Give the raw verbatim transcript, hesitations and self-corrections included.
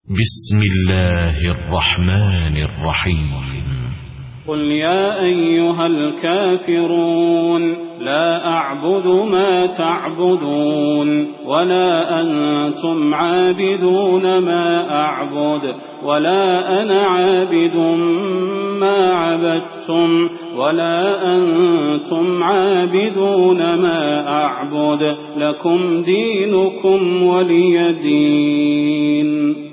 بسم الله الرحمن الرحيم. قل يا أيها الكافرون لا أعبد ما تعبدون ولا أنتم عابدون ما أعبد ولا أنا عابد ما عبدتم ولا أنتم عابدون ما أعبد لكم دينكم ولي دين.